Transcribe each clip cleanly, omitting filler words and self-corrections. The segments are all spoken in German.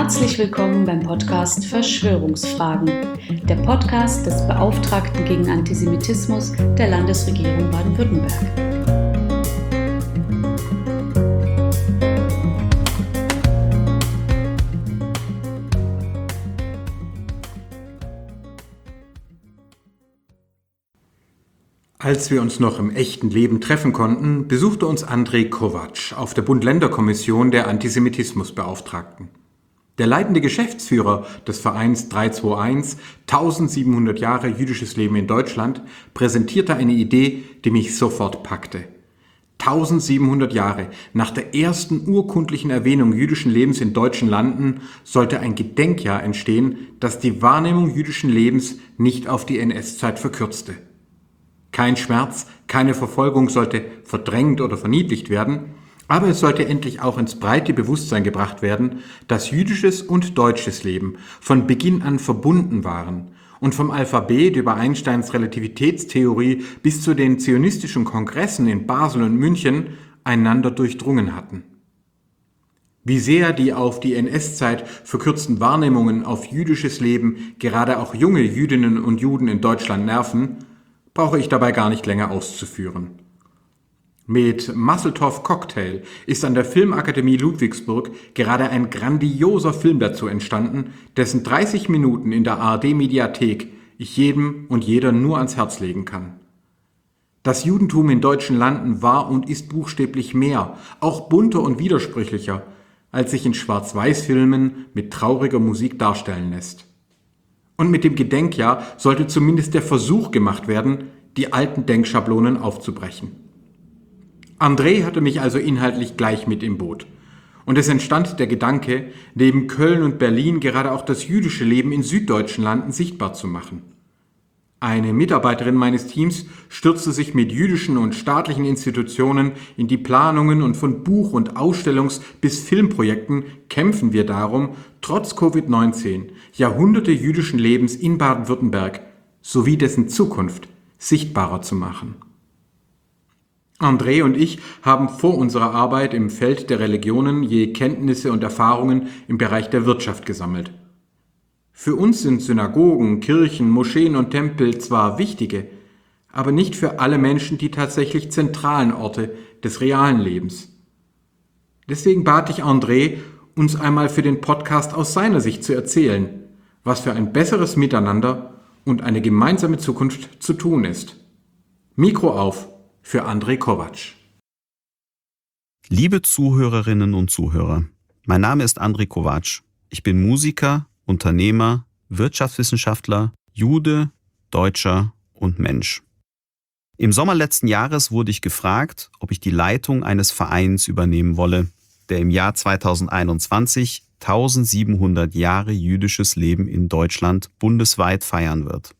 Herzlich willkommen beim Podcast Verschwörungsfragen, der Podcast des Beauftragten gegen Antisemitismus der Landesregierung Baden-Württemberg. Als wir uns noch im echten Leben treffen konnten, besuchte uns Andrej Kovač auf der Bund-Länder-Kommission der Antisemitismusbeauftragten. Der leitende Geschäftsführer des Vereins 321, 1700 Jahre jüdisches Leben in Deutschland, präsentierte eine Idee, die mich sofort packte. 1700 Jahre nach der ersten urkundlichen Erwähnung jüdischen Lebens in deutschen Landen sollte ein Gedenkjahr entstehen, das die Wahrnehmung jüdischen Lebens nicht auf die NS-Zeit verkürzte. Kein Schmerz, keine Verfolgung sollte verdrängt oder verniedlicht werden, aber es sollte endlich auch ins breite Bewusstsein gebracht werden, dass jüdisches und deutsches Leben von Beginn an verbunden waren und vom Alphabet über Einsteins Relativitätstheorie bis zu den zionistischen Kongressen in Basel und München einander durchdrungen hatten. Wie sehr die auf die NS-Zeit verkürzten Wahrnehmungen auf jüdisches Leben gerade auch junge Jüdinnen und Juden in Deutschland nerven, brauche ich dabei gar nicht länger auszuführen. Mit Masseltoff Cocktail ist an der Filmakademie Ludwigsburg gerade ein grandioser Film dazu entstanden, dessen 30 Minuten in der ARD-Mediathek ich jedem und jeder nur ans Herz legen kann. Das Judentum in deutschen Landen war und ist buchstäblich mehr, auch bunter und widersprüchlicher, als sich in Schwarz-Weiß-Filmen mit trauriger Musik darstellen lässt. Und mit dem Gedenkjahr sollte zumindest der Versuch gemacht werden, die alten Denkschablonen aufzubrechen. Andrej hatte mich also inhaltlich gleich mit im Boot. Und es entstand der Gedanke, neben Köln und Berlin gerade auch das jüdische Leben in süddeutschen Landen sichtbar zu machen. Eine Mitarbeiterin meines Teams stürzte sich mit jüdischen und staatlichen Institutionen in die Planungen und von Buch- und Ausstellungs- bis Filmprojekten kämpfen wir darum, trotz Covid-19 Jahrhunderte jüdischen Lebens in Baden-Württemberg sowie dessen Zukunft sichtbarer zu machen. Andrej und ich haben vor unserer Arbeit im Feld der Religionen je Kenntnisse und Erfahrungen im Bereich der Wirtschaft gesammelt. Für uns sind Synagogen, Kirchen, Moscheen und Tempel zwar wichtige, aber nicht für alle Menschen die tatsächlich zentralen Orte des realen Lebens. Deswegen bat ich Andrej, uns einmal für den Podcast aus seiner Sicht zu erzählen, was für ein besseres Miteinander und eine gemeinsame Zukunft zu tun ist. Mikro auf für Andrej Kovač. Liebe Zuhörerinnen und Zuhörer, mein Name ist Andrej Kovač. Ich bin Musiker, Unternehmer, Wirtschaftswissenschaftler, Jude, Deutscher und Mensch. Im Sommer letzten Jahres wurde ich gefragt, ob ich die Leitung eines Vereins übernehmen wolle, der im Jahr 2021 1700 Jahre jüdisches Leben in Deutschland bundesweit feiern wird.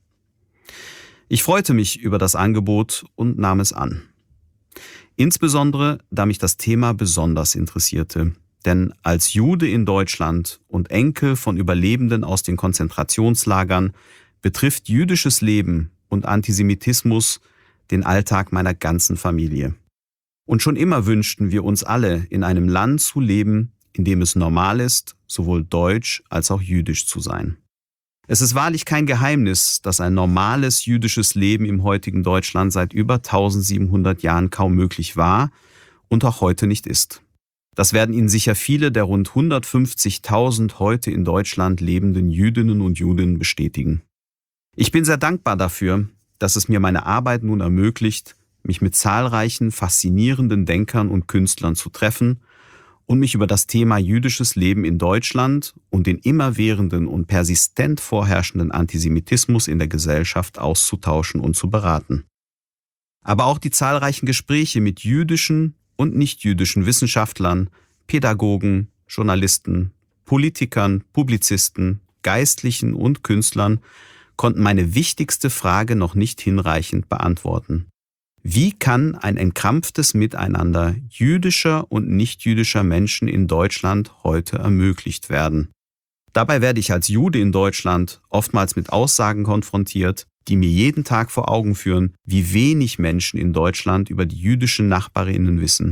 Ich freute mich über das Angebot und nahm es an. Insbesondere, da mich das Thema besonders interessierte. Denn als Jude in Deutschland und Enkel von Überlebenden aus den Konzentrationslagern betrifft jüdisches Leben und Antisemitismus den Alltag meiner ganzen Familie. Und schon immer wünschten wir uns alle, in einem Land zu leben, in dem es normal ist, sowohl deutsch als auch jüdisch zu sein. Es ist wahrlich kein Geheimnis, dass ein normales jüdisches Leben im heutigen Deutschland seit über 1700 Jahren kaum möglich war und auch heute nicht ist. Das werden Ihnen sicher viele der rund 150.000 heute in Deutschland lebenden Jüdinnen und Juden bestätigen. Ich bin sehr dankbar dafür, dass es mir meine Arbeit nun ermöglicht, mich mit zahlreichen faszinierenden Denkern und Künstlern zu treffen und mich über das Thema jüdisches Leben in Deutschland und den immerwährenden und persistent vorherrschenden Antisemitismus in der Gesellschaft auszutauschen und zu beraten. Aber auch die zahlreichen Gespräche mit jüdischen und nichtjüdischen Wissenschaftlern, Pädagogen, Journalisten, Politikern, Publizisten, Geistlichen und Künstlern konnten meine wichtigste Frage noch nicht hinreichend beantworten. Wie kann ein entkrampftes Miteinander jüdischer und nichtjüdischer Menschen in Deutschland heute ermöglicht werden? Dabei werde ich als Jude in Deutschland oftmals mit Aussagen konfrontiert, die mir jeden Tag vor Augen führen, wie wenig Menschen in Deutschland über die jüdischen Nachbarinnen wissen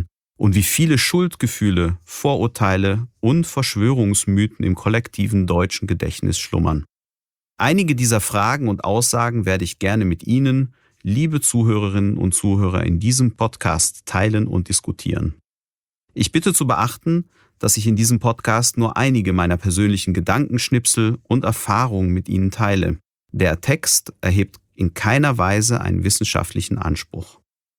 und wie viele Schuldgefühle, Vorurteile und Verschwörungsmythen im kollektiven deutschen Gedächtnis schlummern. Einige dieser Fragen und Aussagen werde ich gerne mit Ihnen, liebe Zuhörerinnen und Zuhörer, in diesem Podcast teilen und diskutieren. Ich bitte zu beachten, dass ich in diesem Podcast nur einige meiner persönlichen Gedankenschnipsel und Erfahrungen mit Ihnen teile. Der Text erhebt in keiner Weise einen wissenschaftlichen Anspruch.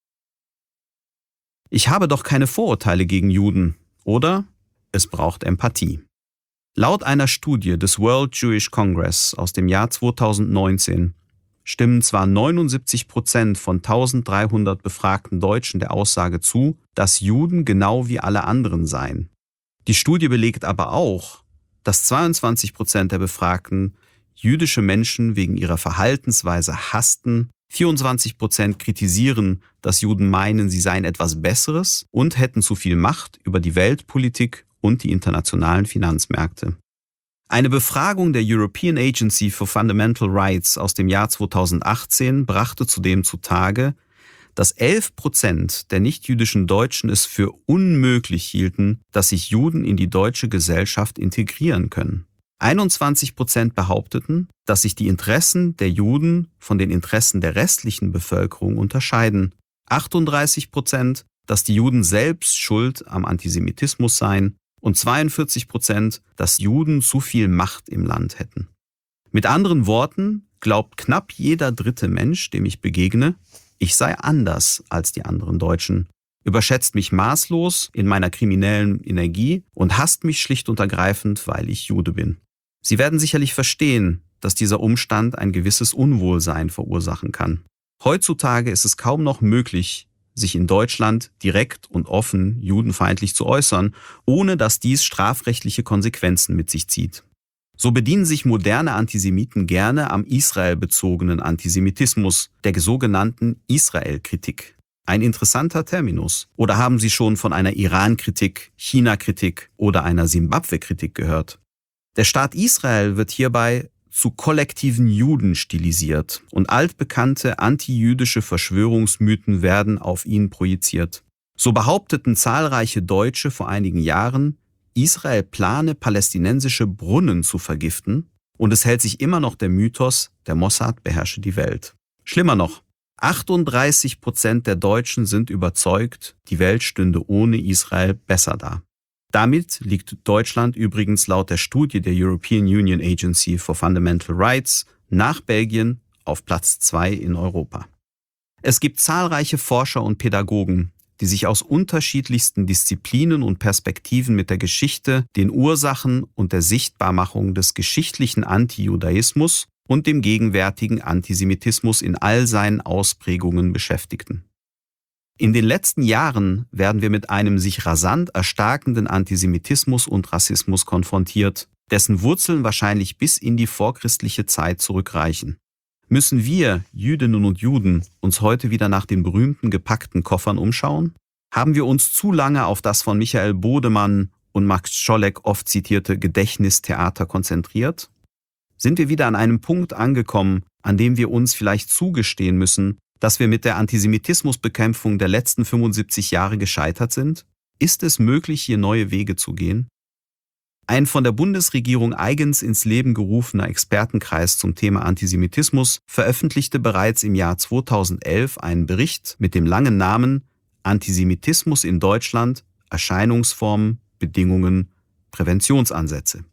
Ich habe doch keine Vorurteile gegen Juden, oder? Es braucht Empathie. Laut einer Studie des World Jewish Congress aus dem Jahr 2019 stimmen zwar 79% von 1300 befragten Deutschen der Aussage zu, dass Juden genau wie alle anderen seien. Die Studie belegt aber auch, dass 22% der Befragten jüdische Menschen wegen ihrer Verhaltensweise hassten, 24% kritisieren, dass Juden meinen, sie seien etwas Besseres und hätten zu viel Macht über die Weltpolitik und die internationalen Finanzmärkte. Eine Befragung der European Agency for Fundamental Rights aus dem Jahr 2018 brachte zudem zutage, dass 11% der nichtjüdischen Deutschen es für unmöglich hielten, dass sich Juden in die deutsche Gesellschaft integrieren können. 21% behaupteten, dass sich die Interessen der Juden von den Interessen der restlichen Bevölkerung unterscheiden. 38%, dass die Juden selbst schuld am Antisemitismus seien. Und 42%, dass Juden zu viel Macht im Land hätten. Mit anderen Worten glaubt knapp jeder dritte Mensch, dem ich begegne, ich sei anders als die anderen Deutschen, überschätzt mich maßlos in meiner kriminellen Energie und hasst mich schlicht und ergreifend, weil ich Jude bin. Sie werden sicherlich verstehen, dass dieser Umstand ein gewisses Unwohlsein verursachen kann. Heutzutage ist es kaum noch möglich, sich in Deutschland direkt und offen judenfeindlich zu äußern, ohne dass dies strafrechtliche Konsequenzen mit sich zieht. So bedienen sich moderne Antisemiten gerne am israelbezogenen Antisemitismus, der sogenannten Israel-Kritik. Ein interessanter Terminus. Oder haben Sie schon von einer Iran-Kritik, China-Kritik oder einer Simbabwe-Kritik gehört? Der Staat Israel wird hierbei zu kollektiven Juden stilisiert und altbekannte antijüdische Verschwörungsmythen werden auf ihn projiziert. So behaupteten zahlreiche Deutsche vor einigen Jahren, Israel plane palästinensische Brunnen zu vergiften, und es hält sich immer noch der Mythos, der Mossad beherrsche die Welt. Schlimmer noch, 38% der Deutschen sind überzeugt, die Welt stünde ohne Israel besser da. Damit liegt Deutschland übrigens laut der Studie der European Union Agency for Fundamental Rights nach Belgien auf Platz 2 in Europa. Es gibt zahlreiche Forscher und Pädagogen, die sich aus unterschiedlichsten Disziplinen und Perspektiven mit der Geschichte, den Ursachen und der Sichtbarmachung des geschichtlichen Antijudaismus und dem gegenwärtigen Antisemitismus in all seinen Ausprägungen beschäftigten. In den letzten Jahren werden wir mit einem sich rasant erstarkenden Antisemitismus und Rassismus konfrontiert, dessen Wurzeln wahrscheinlich bis in die vorchristliche Zeit zurückreichen. Müssen wir, Jüdinnen und Juden, uns heute wieder nach den berühmten gepackten Koffern umschauen? Haben wir uns zu lange auf das von Michael Bodemann und Max Scholleck oft zitierte Gedächtnistheater konzentriert? Sind wir wieder an einem Punkt angekommen, an dem wir uns vielleicht zugestehen müssen, dass wir mit der Antisemitismusbekämpfung der letzten 75 Jahre gescheitert sind? Ist es möglich, hier neue Wege zu gehen? Ein von der Bundesregierung eigens ins Leben gerufener Expertenkreis zum Thema Antisemitismus veröffentlichte bereits im Jahr 2011 einen Bericht mit dem langen Namen Antisemitismus in Deutschland, Erscheinungsformen, Bedingungen, Präventionsansätze.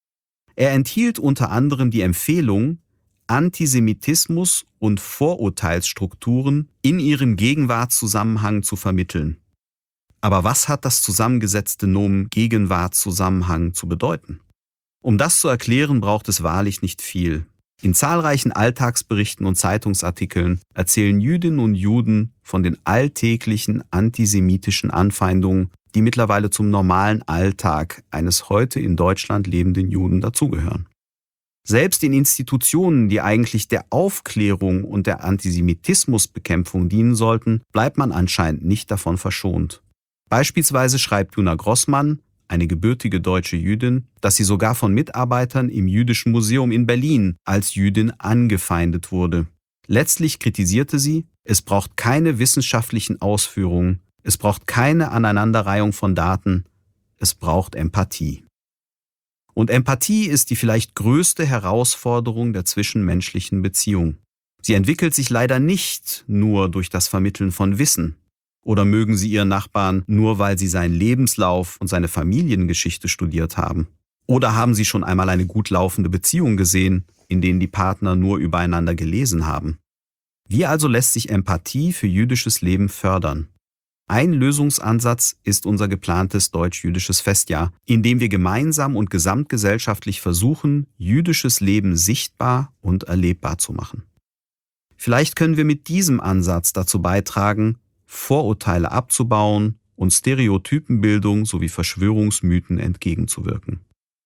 Er enthielt unter anderem die Empfehlung, Antisemitismus und Vorurteilsstrukturen in ihrem Gegenwartszusammenhang zu vermitteln. Aber was hat das zusammengesetzte Nomen Gegenwartszusammenhang zu bedeuten? Um das zu erklären, braucht es wahrlich nicht viel. In zahlreichen Alltagsberichten und Zeitungsartikeln erzählen Jüdinnen und Juden von den alltäglichen antisemitischen Anfeindungen, die mittlerweile zum normalen Alltag eines heute in Deutschland lebenden Juden dazugehören. Selbst in Institutionen, die eigentlich der Aufklärung und der Antisemitismusbekämpfung dienen sollten, bleibt man anscheinend nicht davon verschont. Beispielsweise schreibt Juna Grossmann, eine gebürtige deutsche Jüdin, dass sie sogar von Mitarbeitern im Jüdischen Museum in Berlin als Jüdin angefeindet wurde. Letztlich kritisierte sie, es braucht keine wissenschaftlichen Ausführungen, Es braucht keine Aneinanderreihung von Daten, es braucht Empathie. Und Empathie ist die vielleicht größte Herausforderung der zwischenmenschlichen Beziehung. Sie entwickelt sich leider nicht nur durch das Vermitteln von Wissen. Oder mögen Sie Ihren Nachbarn nur, weil Sie seinen Lebenslauf und seine Familiengeschichte studiert haben? Oder haben Sie schon einmal eine gut laufende Beziehung gesehen, in denen die Partner nur übereinander gelesen haben? Wie also lässt sich Empathie für jüdisches Leben fördern? Ein Lösungsansatz ist unser geplantes deutsch-jüdisches Festjahr, in dem wir gemeinsam und gesamtgesellschaftlich versuchen, jüdisches Leben sichtbar und erlebbar zu machen. Vielleicht können wir mit diesem Ansatz dazu beitragen, Vorurteile abzubauen und Stereotypenbildung sowie Verschwörungsmythen entgegenzuwirken.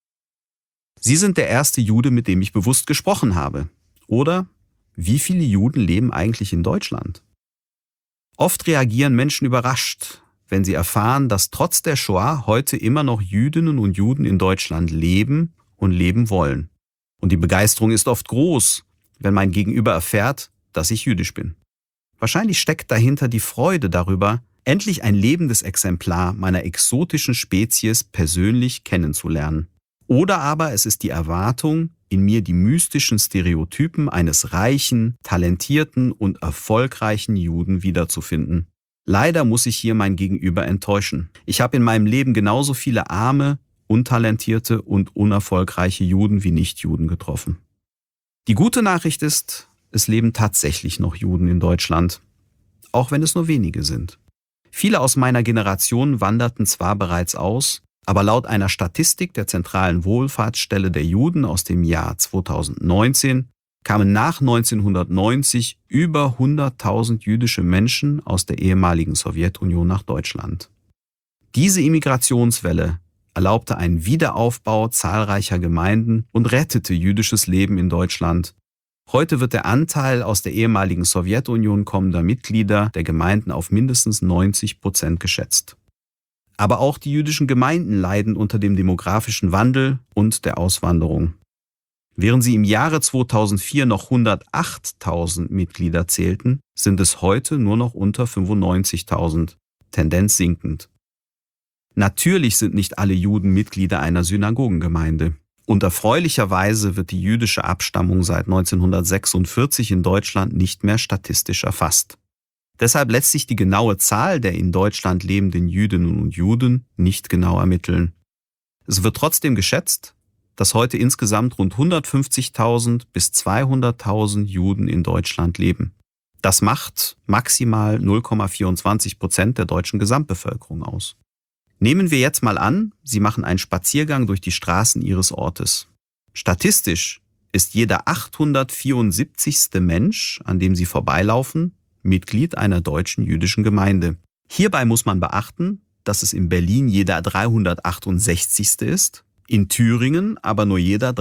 Sie sind der erste Jude, mit dem ich bewusst gesprochen habe. Oder wie viele Juden leben eigentlich in Deutschland? Oft reagieren Menschen überrascht, wenn sie erfahren, dass trotz der Shoah heute immer noch Jüdinnen und Juden in Deutschland leben und leben wollen. Und die Begeisterung ist oft groß, wenn mein Gegenüber erfährt, dass ich jüdisch bin. Wahrscheinlich steckt dahinter die Freude darüber, endlich ein lebendes Exemplar meiner exotischen Spezies persönlich kennenzulernen. Oder aber es ist die Erwartung, in mir die mystischen Stereotypen eines reichen, talentierten und erfolgreichen Juden wiederzufinden. Leider muss ich hier mein Gegenüber enttäuschen. Ich habe in meinem Leben genauso viele arme, untalentierte und unerfolgreiche Juden wie Nichtjuden getroffen. Die gute Nachricht ist, es leben tatsächlich noch Juden in Deutschland, auch wenn es nur wenige sind. Viele aus meiner Generation wanderten zwar bereits aus, aber laut einer Statistik der Zentralen Wohlfahrtsstelle der Juden aus dem Jahr 2019 kamen nach 1990 über 100.000 jüdische Menschen aus der ehemaligen Sowjetunion nach Deutschland. Diese Immigrationswelle erlaubte einen Wiederaufbau zahlreicher Gemeinden und rettete jüdisches Leben in Deutschland. Heute wird der Anteil aus der ehemaligen Sowjetunion kommender Mitglieder der Gemeinden auf mindestens 90% geschätzt. Aber auch die jüdischen Gemeinden leiden unter dem demografischen Wandel und der Auswanderung. Während sie im Jahre 2004 noch 108.000 Mitglieder zählten, sind es heute nur noch unter 95.000, Tendenz sinkend. Natürlich sind nicht alle Juden Mitglieder einer Synagogengemeinde. Und erfreulicherweise wird die jüdische Abstammung seit 1946 in Deutschland nicht mehr statistisch erfasst. Deshalb lässt sich die genaue Zahl der in Deutschland lebenden Jüdinnen und Juden nicht genau ermitteln. Es wird trotzdem geschätzt, dass heute insgesamt rund 150.000 bis 200.000 Juden in Deutschland leben. Das macht maximal 0,24% der deutschen Gesamtbevölkerung aus. Nehmen wir jetzt mal an, Sie machen einen Spaziergang durch die Straßen Ihres Ortes. Statistisch ist jeder 874. Mensch, an dem Sie vorbeilaufen, Mitglied einer deutschen jüdischen Gemeinde. Hierbei muss man beachten, dass es in Berlin jeder 368. ist, in Thüringen aber nur jeder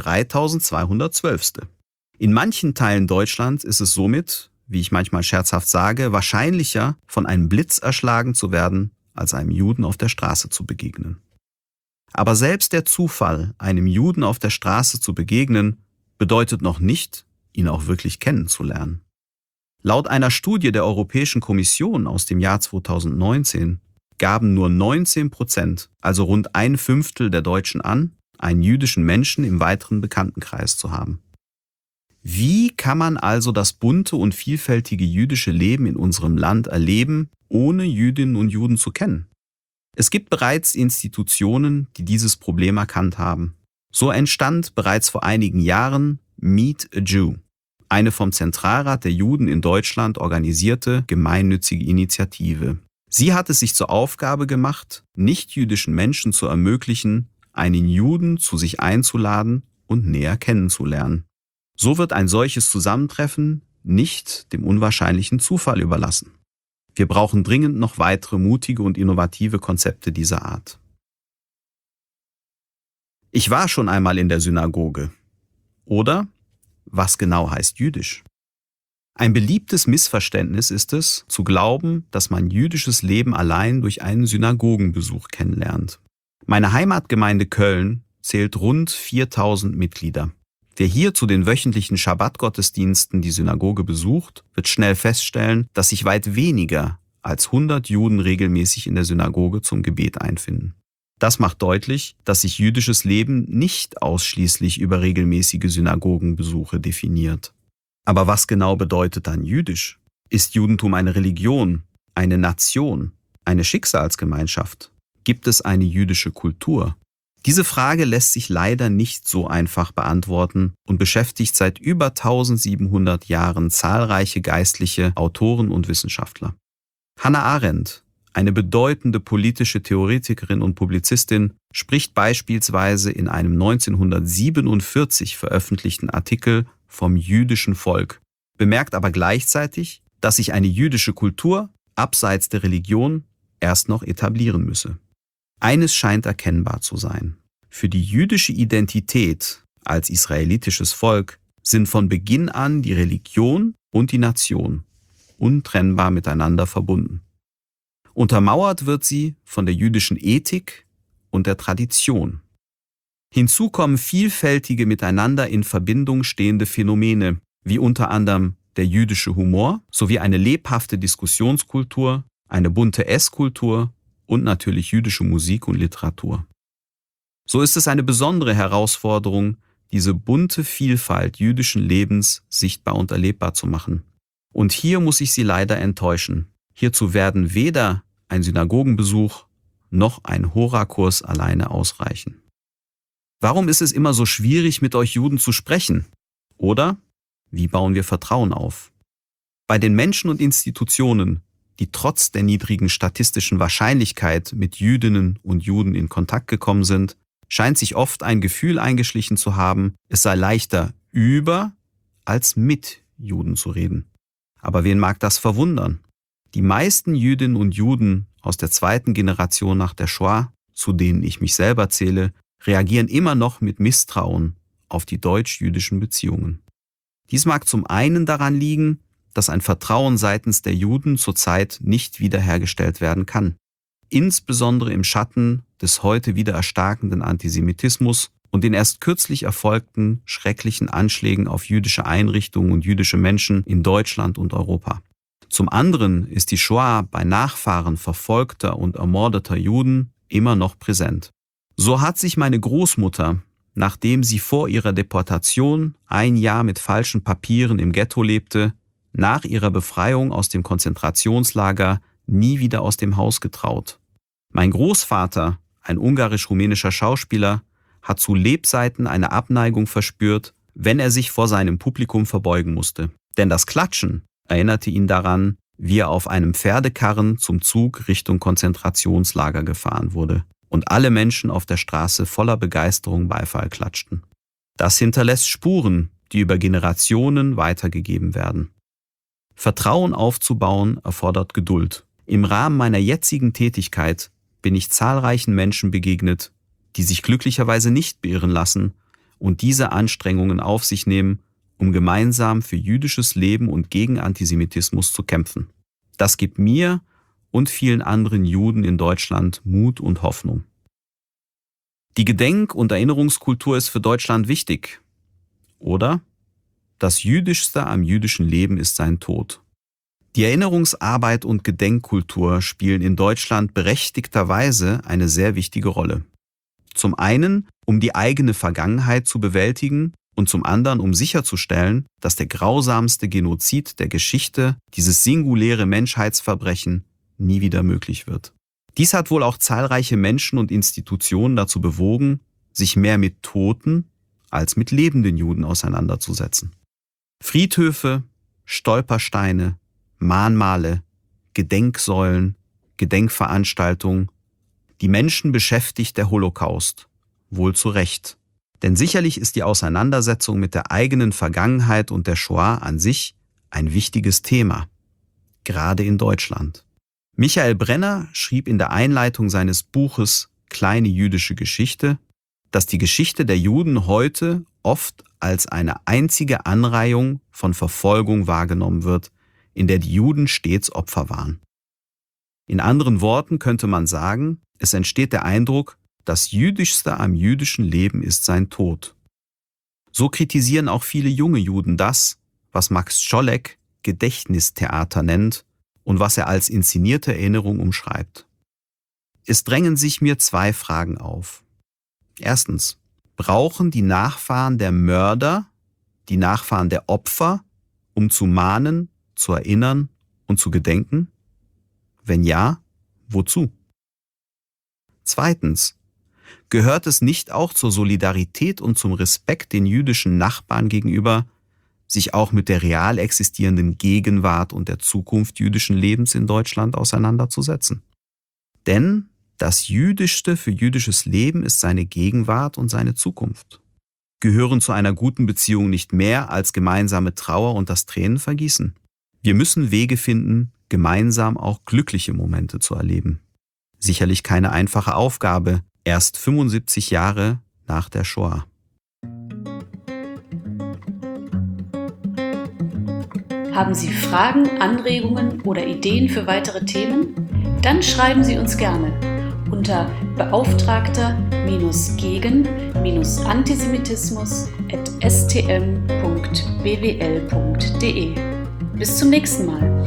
3212. In manchen Teilen Deutschlands ist es somit, wie ich manchmal scherzhaft sage, wahrscheinlicher, von einem Blitz erschlagen zu werden, als einem Juden auf der Straße zu begegnen. Aber selbst der Zufall, einem Juden auf der Straße zu begegnen, bedeutet noch nicht, ihn auch wirklich kennenzulernen. Laut einer Studie der Europäischen Kommission aus dem Jahr 2019 gaben nur 19%, also rund 1/5 der Deutschen an, einen jüdischen Menschen im weiteren Bekanntenkreis zu haben. Wie kann man also das bunte und vielfältige jüdische Leben in unserem Land erleben, ohne Jüdinnen und Juden zu kennen? Es gibt bereits Institutionen, die dieses Problem erkannt haben. So entstand bereits vor einigen Jahren Meet a Jew, eine vom Zentralrat der Juden in Deutschland organisierte gemeinnützige Initiative. Sie hat es sich zur Aufgabe gemacht, nichtjüdischen Menschen zu ermöglichen, einen Juden zu sich einzuladen und näher kennenzulernen. So wird ein solches Zusammentreffen nicht dem unwahrscheinlichen Zufall überlassen. Wir brauchen dringend noch weitere mutige und innovative Konzepte dieser Art. Ich war schon einmal in der Synagoge. Oder was genau heißt jüdisch? Ein beliebtes Missverständnis ist es, zu glauben, dass man jüdisches Leben allein durch einen Synagogenbesuch kennenlernt. Meine Heimatgemeinde Köln zählt rund 4.000 Mitglieder. Wer hier zu den wöchentlichen Schabbat-Gottesdiensten die Synagoge besucht, wird schnell feststellen, dass sich weit weniger als 100 Juden regelmäßig in der Synagoge zum Gebet einfinden. Das macht deutlich, dass sich jüdisches Leben nicht ausschließlich über regelmäßige Synagogenbesuche definiert. Aber was genau bedeutet dann jüdisch? Ist Judentum eine Religion, eine Nation, eine Schicksalsgemeinschaft? Gibt es eine jüdische Kultur? Diese Frage lässt sich leider nicht so einfach beantworten und beschäftigt seit über 1700 Jahren zahlreiche geistliche Autoren und Wissenschaftler. Hannah Arendt, eine bedeutende politische Theoretikerin und Publizistin, spricht beispielsweise in einem 1947 veröffentlichten Artikel vom jüdischen Volk, bemerkt aber gleichzeitig, dass sich eine jüdische Kultur abseits der Religion erst noch etablieren müsse. Eines scheint erkennbar zu sein. Für die jüdische Identität als israelitisches Volk sind von Beginn an die Religion und die Nation untrennbar miteinander verbunden. Untermauert wird sie von der jüdischen Ethik und der Tradition. Hinzu kommen vielfältige miteinander in Verbindung stehende Phänomene, wie unter anderem der jüdische Humor sowie eine lebhafte Diskussionskultur, eine bunte Esskultur und natürlich jüdische Musik und Literatur. So ist es eine besondere Herausforderung, diese bunte Vielfalt jüdischen Lebens sichtbar und erlebbar zu machen. Und hier muss ich Sie leider enttäuschen. Hierzu werden weder ein Synagogenbesuch noch ein Horakurs alleine ausreichen. Warum ist es immer so schwierig, mit euch Juden zu sprechen? Oder wie bauen wir Vertrauen auf? Bei den Menschen und Institutionen, die trotz der niedrigen statistischen Wahrscheinlichkeit mit Jüdinnen und Juden in Kontakt gekommen sind, scheint sich oft ein Gefühl eingeschlichen zu haben, es sei leichter über als mit Juden zu reden. Aber wen mag das verwundern? Die meisten Jüdinnen und Juden aus der 2. Generation nach der Shoah, zu denen ich mich selber zähle, reagieren immer noch mit Misstrauen auf die deutsch-jüdischen Beziehungen. Dies mag zum einen daran liegen, dass ein Vertrauen seitens der Juden zurzeit nicht wiederhergestellt werden kann. Insbesondere im Schatten des heute wieder erstarkenden Antisemitismus und den erst kürzlich erfolgten schrecklichen Anschlägen auf jüdische Einrichtungen und jüdische Menschen in Deutschland und Europa. Zum anderen ist die Shoah bei Nachfahren verfolgter und ermordeter Juden immer noch präsent. So hat sich meine Großmutter, nachdem sie vor ihrer Deportation ein Jahr mit falschen Papieren im Ghetto lebte, nach ihrer Befreiung aus dem Konzentrationslager nie wieder aus dem Haus getraut. Mein Großvater, ein ungarisch-rumänischer Schauspieler, hat zu Lebzeiten eine Abneigung verspürt, wenn er sich vor seinem Publikum verbeugen musste. Denn das Klatschen erinnerte ihn daran, wie er auf einem Pferdekarren zum Zug Richtung Konzentrationslager gefahren wurde und alle Menschen auf der Straße voller Begeisterung Beifall klatschten. Das hinterlässt Spuren, die über Generationen weitergegeben werden. Vertrauen aufzubauen erfordert Geduld. Im Rahmen meiner jetzigen Tätigkeit bin ich zahlreichen Menschen begegnet, die sich glücklicherweise nicht beirren lassen und diese Anstrengungen auf sich nehmen, um gemeinsam für jüdisches Leben und gegen Antisemitismus zu kämpfen. Das gibt mir und vielen anderen Juden in Deutschland Mut und Hoffnung. Die Gedenk- und Erinnerungskultur ist für Deutschland wichtig. Oder? Das Jüdischste am jüdischen Leben ist sein Tod. Die Erinnerungsarbeit und Gedenkkultur spielen in Deutschland berechtigterweise eine sehr wichtige Rolle. Zum einen, um die eigene Vergangenheit zu bewältigen und zum anderen, um sicherzustellen, dass der grausamste Genozid der Geschichte, dieses singuläre Menschheitsverbrechen, nie wieder möglich wird. Dies hat wohl auch zahlreiche Menschen und Institutionen dazu bewogen, sich mehr mit toten als mit lebenden Juden auseinanderzusetzen. Friedhöfe, Stolpersteine, Mahnmale, Gedenksäulen, Gedenkveranstaltungen. Die Menschen beschäftigt der Holocaust, wohl zu Recht. Denn sicherlich ist die Auseinandersetzung mit der eigenen Vergangenheit und der Shoah an sich ein wichtiges Thema, gerade in Deutschland. Michael Brenner schrieb in der Einleitung seines Buches Kleine jüdische Geschichte, dass die Geschichte der Juden heute oft als eine einzige Anreihung von Verfolgung wahrgenommen wird, in der die Juden stets Opfer waren. In anderen Worten könnte man sagen, es entsteht der Eindruck, das Jüdischste am jüdischen Leben ist sein Tod. So kritisieren auch viele junge Juden das, was Max Czolek Gedächtnistheater nennt und was er als inszenierte Erinnerung umschreibt. Es drängen sich mir 2 Fragen auf. Erstens, brauchen die Nachfahren der Mörder die Nachfahren der Opfer, um zu mahnen, zu erinnern und zu gedenken? Wenn ja, wozu? Zweitens, gehört es nicht auch zur Solidarität und zum Respekt den jüdischen Nachbarn gegenüber, sich auch mit der real existierenden Gegenwart und der Zukunft jüdischen Lebens in Deutschland auseinanderzusetzen? Denn das Jüdischste für jüdisches Leben ist seine Gegenwart und seine Zukunft. Gehören zu einer guten Beziehung nicht mehr als gemeinsame Trauer und das Tränenvergießen. Wir müssen Wege finden, gemeinsam auch glückliche Momente zu erleben. Sicherlich keine einfache Aufgabe, erst 75 Jahre nach der Shoah. Haben Sie Fragen, Anregungen oder Ideen für weitere Themen? Dann schreiben Sie uns gerne unter beauftragter-gegen-antisemitismus@stm.bwl.de. Bis zum nächsten Mal.